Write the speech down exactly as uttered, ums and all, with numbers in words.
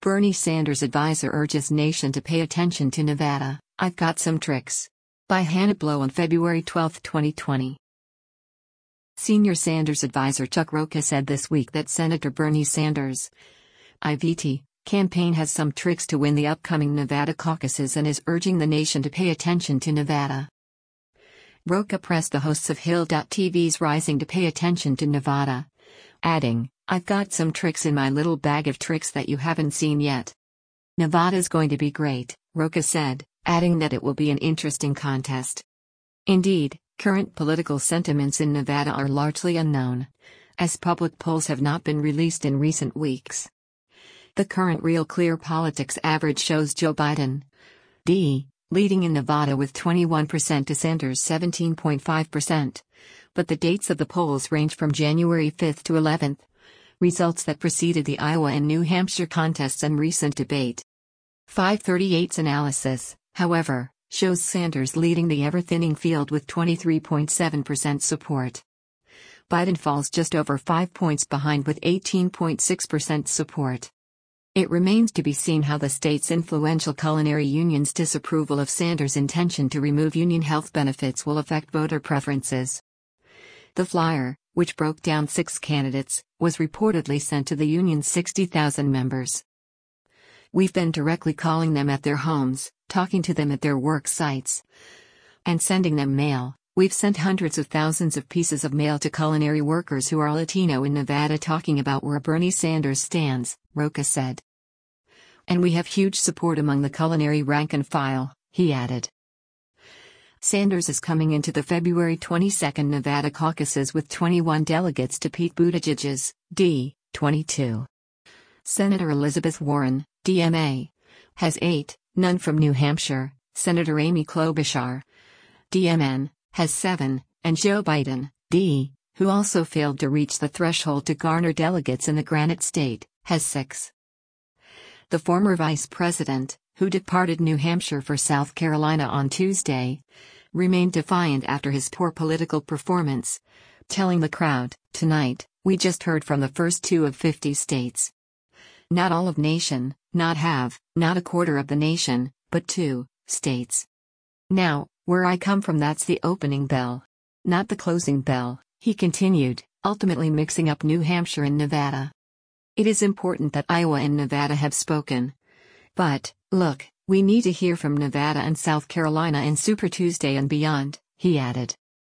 Bernie Sanders advisor urges nation to pay attention to Nevada. I've got some tricks. By Hannah Blow on February twelfth, twenty twenty. Senior Sanders advisor Chuck Rocha said this week that Senator Bernie Sanders' I V T campaign has some tricks to win the upcoming Nevada caucuses and is urging the nation to pay attention to Nevada. Rocha pressed the hosts of Hill T V's Rising to pay attention to Nevada, adding, "I've got some tricks in my little bag of tricks that you haven't seen yet." Nevada's going to be great, Rocha said, adding that it will be an interesting contest. Indeed, current political sentiments in Nevada are largely unknown, as public polls have not been released in recent weeks. The current Real Clear Politics average shows Joe Biden, D, leading in Nevada with twenty-one percent to Sanders' seventeen point five percent, but the dates of the polls range from January fifth to eleventh, results that preceded the Iowa and New Hampshire contests and recent debate. five thirty-eight's analysis, however, shows Sanders leading the ever-thinning field with twenty-three point seven percent support. Biden falls just over five points behind with eighteen point six percent support. It remains to be seen how the state's influential culinary union's disapproval of Sanders' intention to remove union health benefits will affect voter preferences. The flyer, which broke down six candidates, was reportedly sent to the union's sixty thousand members. "We've been directly calling them at their homes, talking to them at their work sites, and sending them mail. We've sent hundreds of thousands of pieces of mail to culinary workers who are Latino in Nevada talking about where Bernie Sanders stands," Rocha said. "And we have huge support among the culinary rank and file," he added. Sanders is coming into the February twenty-second Nevada caucuses with twenty-one delegates to Pete Buttigieg's, D, twenty-two. Senator Elizabeth Warren, D M A, has eight, none from New Hampshire. Senator Amy Klobuchar, D M N, has seven, and Joe Biden, D, who also failed to reach the threshold to garner delegates in the Granite State, has six. The former vice president, who departed New Hampshire for South Carolina on Tuesday, remained defiant after his poor political performance, telling the crowd, "Tonight, we just heard from the first two of fifty states. Not all of nation, not half, not a quarter of the nation, but two states. Now, where I come from, that's the opening bell, not the closing bell," he continued, ultimately mixing up New Hampshire and Nevada. "It is important that Iowa and Nevada have spoken. But, look, we need to hear from Nevada and South Carolina in Super Tuesday and beyond," he added.